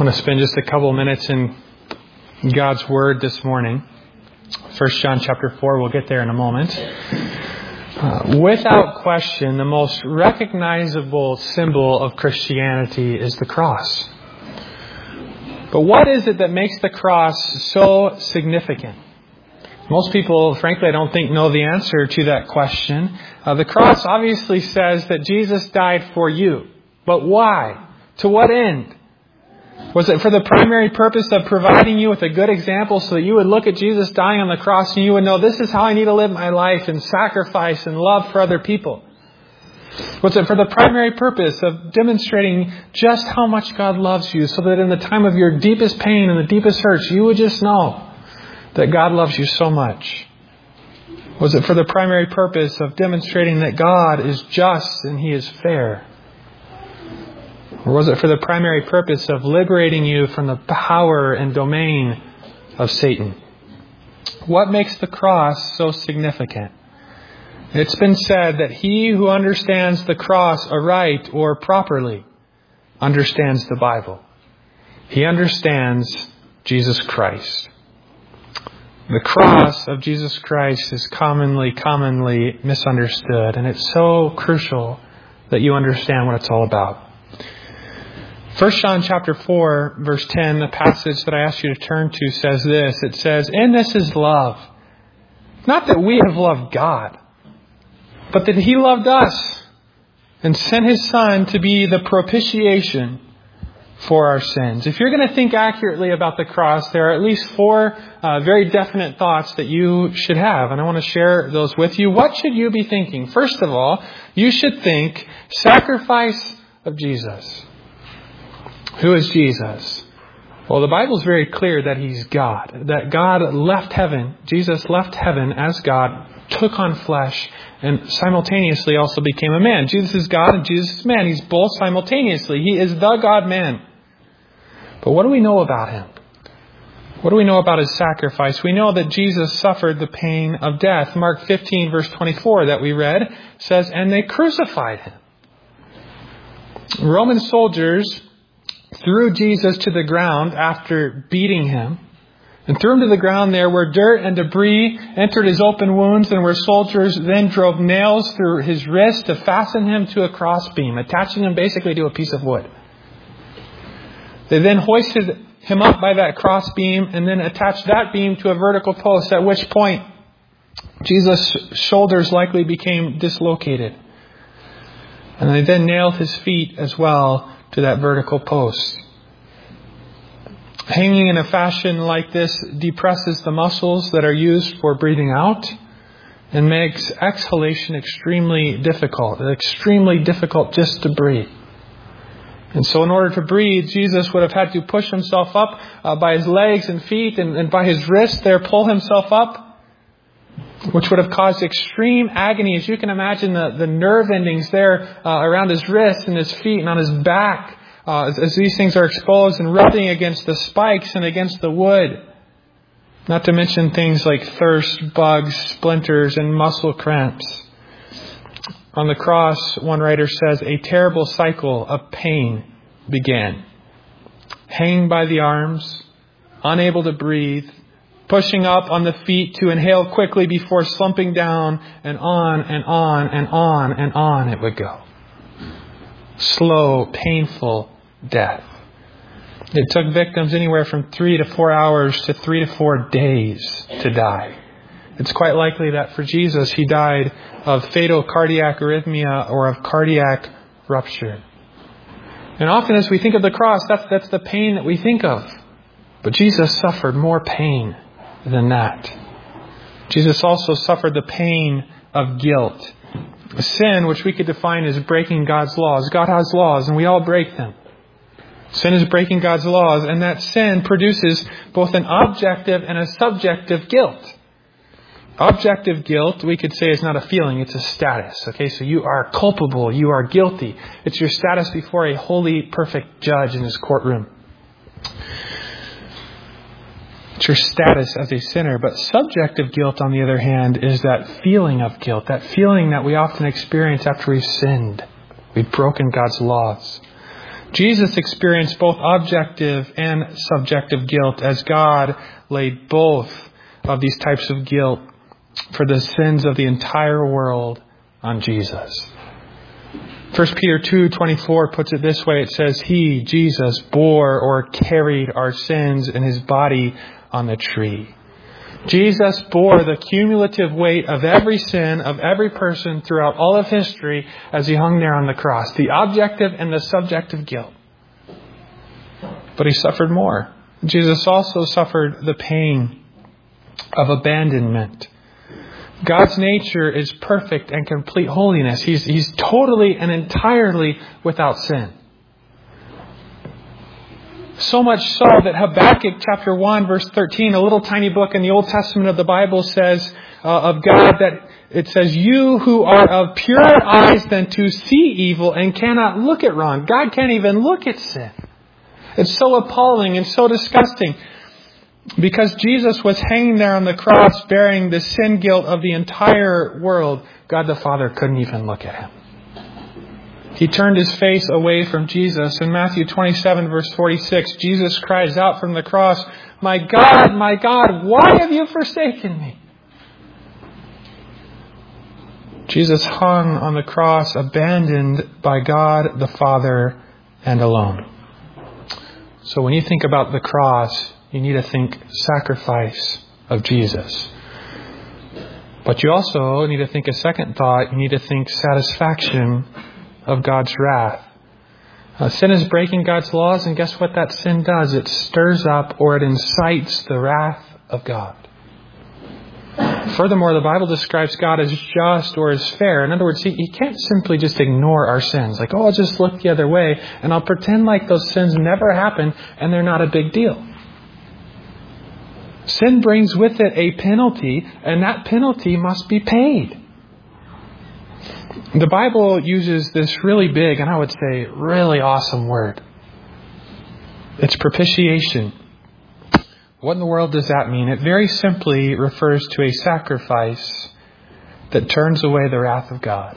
want to spend just a couple of minutes in God's Word this morning. 1 John chapter 4, we'll get there in a moment. Without question, the most recognizable symbol of Christianity is the cross. But what is it that makes the cross so significant? Most people, frankly, I don't think know the answer to that question. The cross obviously says that Jesus died for you. But why? To what end? Was it for the primary purpose of providing you with a good example so that you would look at Jesus dying on the cross and you would know this is how I need to live my life and sacrifice and love for other people? Was it for the primary purpose of demonstrating just how much God loves you so that in the time of your deepest pain and the deepest hurts, you would just know that God loves you so much? Was it for the primary purpose of demonstrating that God is just and He is fair? Or was it for the primary purpose of liberating you from the power and domain of Satan? What makes the cross so significant? It's been said that he who understands the cross aright or properly understands the Bible. He understands Jesus Christ. The cross of Jesus Christ is commonly misunderstood, and it's so crucial that you understand what it's all about. 1 John chapter 4, verse 10, the passage that I asked you to turn to says this. It says, "In this is love. Not that we have loved God, but that He loved us and sent His Son to be the propitiation for our sins." If you're going to think accurately about the cross, there are at least four very definite thoughts that you should have. And I want to share those with you. What should you be thinking? First of all, you should think sacrifice of Jesus. Who is Jesus? Well, the Bible is very clear that He's God. That God left heaven. Jesus left heaven as God, took on flesh, and simultaneously also became a man. Jesus is God and Jesus is man. He's both simultaneously. He is the God-man. But what do we know about Him? What do we know about His sacrifice? We know that Jesus suffered the pain of death. Mark 15, verse 24 that we read says, "And they crucified Him." Roman soldiers threw Jesus to the ground after beating Him, and threw Him to the ground there where dirt and debris entered His open wounds, and where soldiers then drove nails through His wrist to fasten Him to a crossbeam, attaching Him basically to a piece of wood. They then hoisted Him up by that crossbeam and then attached that beam to a vertical post, at which point Jesus' shoulders likely became dislocated. And they then nailed His feet as well to that vertical post. Hanging in a fashion like this depresses the muscles that are used for breathing out and makes exhalation extremely difficult just to breathe. And so in order to breathe, Jesus would have had to push Himself up by His legs and feet and by His wrists there, pull Himself up, which would have caused extreme agony. As you can imagine, the nerve endings there around His wrists and His feet and on His back, as these things are exposed and rubbing against the spikes and against the wood. Not to mention things like thirst, bugs, splinters, and muscle cramps. On the cross, one writer says, a terrible cycle of pain began. Hanging by the arms, unable to breathe, pushing up on the feet to inhale quickly before slumping down, and on and on and on and on it would go. Slow, painful death. It took victims anywhere from 3 to 4 hours to 3 to 4 days to die. It's quite likely that for Jesus, He died of fatal cardiac arrhythmia or of cardiac rupture. And often as we think of the cross, that's the pain that we think of. But Jesus suffered more pain than that. Jesus also suffered the pain of guilt. Sin, which we could define as breaking God's laws. God has laws and we all break them. Sin is breaking God's laws, and that sin produces both an objective and a subjective guilt. Objective guilt, we could say, is not a feeling, it's a status. Okay, so you are culpable, you are guilty. It's your status before a holy, perfect judge in His courtroom. It's your status as a sinner. But subjective guilt, on the other hand, is that feeling of guilt, that feeling that we often experience after we've sinned. We've broken God's laws. Jesus experienced both objective and subjective guilt as God laid both of these types of guilt for the sins of the entire world on Jesus. 1 Peter 2:24 puts it this way. It says, He, Jesus, bore or carried our sins in His body on the tree. Jesus bore the cumulative weight of every sin of every person throughout all of history as He hung there on the cross. The objective and the subjective guilt. But He suffered more. Jesus also suffered the pain of abandonment. God's nature is perfect and complete holiness. He's totally and entirely without sin. So much so that Habakkuk chapter 1 verse 13, a little tiny book in the Old Testament of the Bible says of God that it says, You who are of purer eyes than to see evil and cannot look at wrong. God can't even look at sin. It's so appalling and so disgusting. Because Jesus was hanging there on the cross bearing the sin guilt of the entire world, God the Father couldn't even look at Him. He turned His face away from Jesus. In Matthew 27 verse 46, Jesus cries out from the cross, my God, why have you forsaken me? Jesus hung on the cross, abandoned by God the Father and alone. So when you think about the cross, you need to think sacrifice of Jesus. But you also need to think a second thought. You need to think satisfaction of God's wrath. Sin is breaking God's laws, and guess what that sin does? It stirs up or it incites the wrath of God. Furthermore, the Bible describes God as just or as fair. In other words, He can't simply just ignore our sins. Like, I'll just look the other way and I'll pretend like those sins never happened and they're not a big deal. Sin brings with it a penalty, and that penalty must be paid. The Bible uses this really big, and I would say really awesome word. It's propitiation. What in the world does that mean? It very simply refers to a sacrifice that turns away the wrath of God.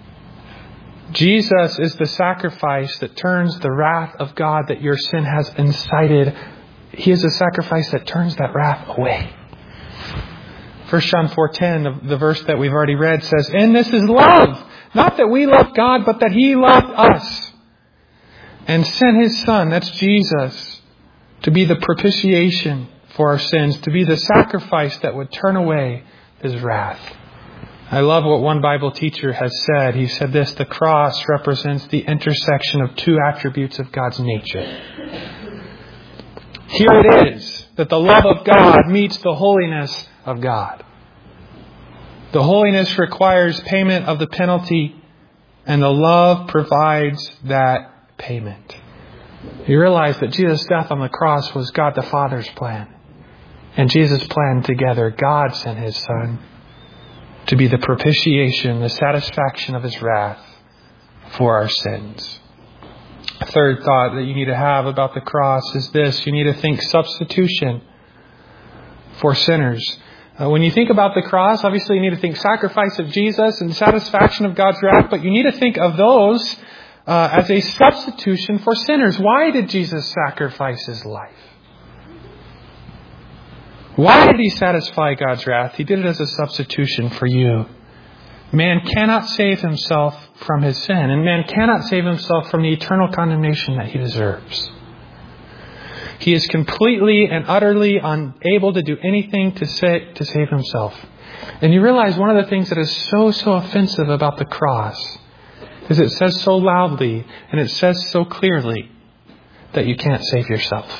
Jesus is the sacrifice that turns the wrath of God that your sin has incited. He is a sacrifice that turns that wrath away. 1 John 4:10, the verse that we've already read, says, And this is love, not that we love God, but that He loved us and sent His Son, that's Jesus, to be the propitiation for our sins, to be the sacrifice that would turn away His wrath. I love what one Bible teacher has said. He said this, the cross represents the intersection of two attributes of God's nature. Here it is that the love of God meets the holiness of God. The holiness requires payment of the penalty, and the love provides that payment. You realize that Jesus' death on the cross was God the Father's plan. And Jesus' plan together, God sent His Son to be the propitiation, the satisfaction of His wrath for our sins. A third thought that you need to have about the cross is this. You need to think substitution for sinners. When you think about the cross, obviously you need to think sacrifice of Jesus and satisfaction of God's wrath, but you need to think of those as a substitution for sinners. Why did Jesus sacrifice His life? Why did He satisfy God's wrath? He did it as a substitution for you. Man cannot save himself from his sin, and man cannot save himself from the eternal condemnation that he deserves. He is completely and utterly unable to do anything to save himself. And you realize one of the things that is so offensive about the cross is it says so loudly and it says so clearly that you can't save yourself.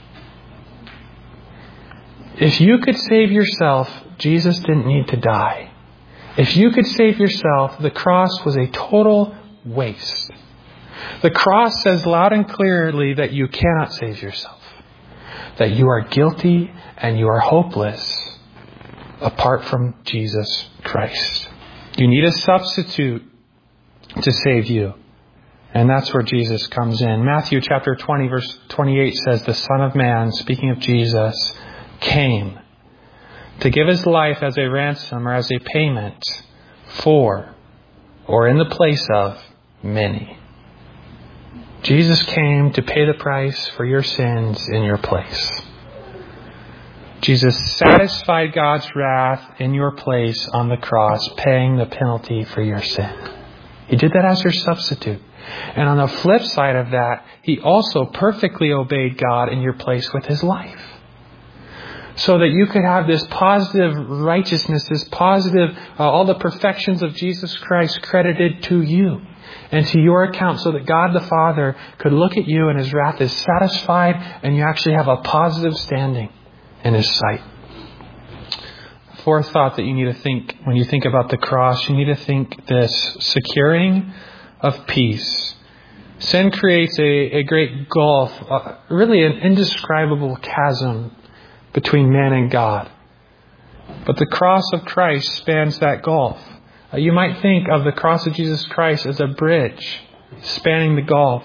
If you could save yourself, Jesus didn't need to die. If you could save yourself, the cross was a total waste. The cross says loud and clearly that you cannot save yourself. That you are guilty and you are hopeless apart from Jesus Christ. You need a substitute to save you. And that's where Jesus comes in. Matthew chapter 20 verse 28 says, the Son of Man, speaking of Jesus, came to give His life as a ransom or as a payment for or in the place of many. Jesus came to pay the price for your sins in your place. Jesus satisfied God's wrath in your place on the cross, paying the penalty for your sin. He did that as your substitute. And on the flip side of that, He also perfectly obeyed God in your place with His life. So that you could have this positive righteousness, this positive, all the perfections of Jesus Christ credited to you and to your account, so that God the Father could look at you and His wrath is satisfied and you actually have a positive standing in His sight. Fourth thought that you need to think when you think about the cross, you need to think this: securing of peace. Sin creates a great gulf, really an indescribable chasm between man and God. But the cross of Christ spans that gulf. You might think of the cross of Jesus Christ as a bridge spanning the gulf,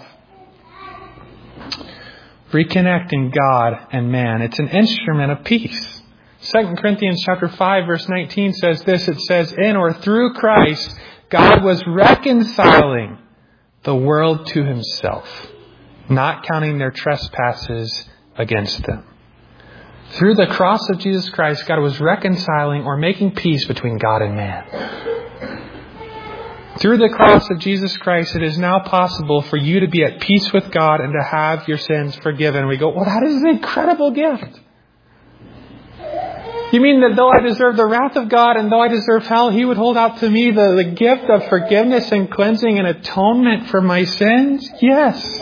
reconnecting God and man. It's an instrument of peace. 2 Corinthians chapter 5 verse 19 says this. It says, in or through Christ, God was reconciling the world to Himself, not counting their trespasses against them. Through the cross of Jesus Christ, God was reconciling or making peace between God and man. Through the cross of Jesus Christ, it is now possible for you to be at peace with God and to have your sins forgiven. We go, well, that is an incredible gift. You mean that though I deserve the wrath of God and though I deserve hell, He would hold out to me the gift of forgiveness and cleansing and atonement for my sins? Yes.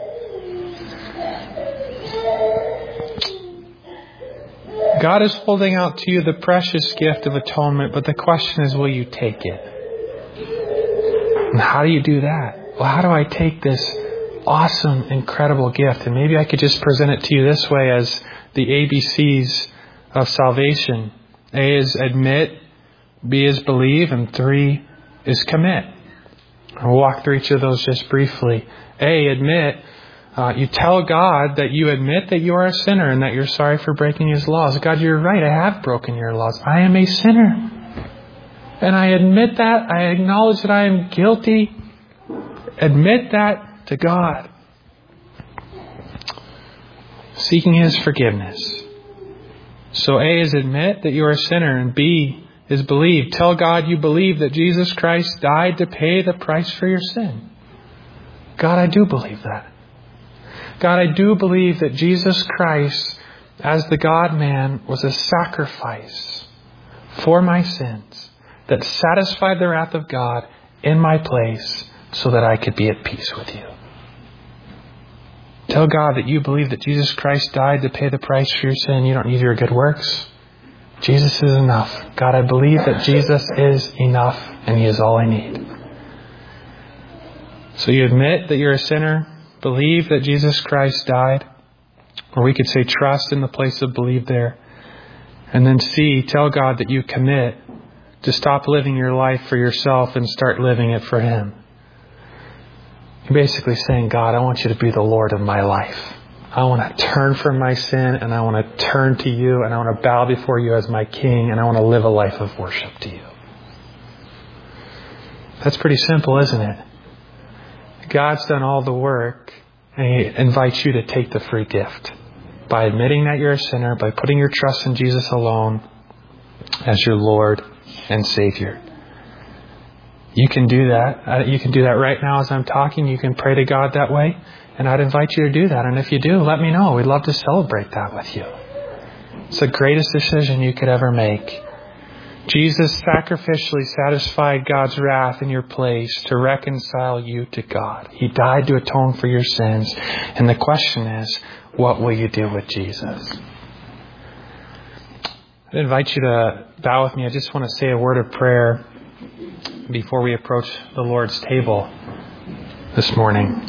God is holding out to you the precious gift of atonement, but the question is, will you take it? And how do you do that? Well, how do I take this awesome, incredible gift? And maybe I could just present it to you this way as the ABCs of salvation. A is admit, B is believe, and 3 is commit. I'll walk through each of those just briefly. A, admit. You tell God that you admit that you are a sinner and that you're sorry for breaking His laws. God, you're right. I have broken your laws. I am a sinner. And I admit that. I acknowledge that I am guilty. Admit that to God. Seeking His forgiveness. So A is admit that you are a sinner, and B is believe. Tell God you believe that Jesus Christ died to pay the price for your sin. God, I do believe that. God, I do believe that Jesus Christ, as the God-man, was a sacrifice for my sins that satisfied the wrath of God in my place so that I could be at peace with you. Tell God that you believe that Jesus Christ died to pay the price for your sin. You don't need your good works. Jesus is enough. God, I believe that Jesus is enough and He is all I need. So you admit that you're a sinner, believe that Jesus Christ died, or we could say trust in the place of believe there. And then C, tell God that you commit to stop living your life for yourself and start living it for Him. You're basically saying, God, I want you to be the Lord of my life. I want to turn from my sin and I want to turn to you and I want to bow before you as my King and I want to live a life of worship to you. That's pretty simple, isn't it? God's done all the work and He invites you to take the free gift by admitting that you're a sinner, by putting your trust in Jesus alone as your Lord and Savior. You can do that. You can do that right now as I'm talking. You can pray to God that way. And I'd invite you to do that. And if you do, let me know. We'd love to celebrate that with you. It's the greatest decision you could ever make. Jesus sacrificially satisfied God's wrath in your place to reconcile you to God. He died to atone for your sins. And the question is, what will you do with Jesus? I invite you to bow with me. I just want to say a word of prayer before we approach the Lord's table this morning.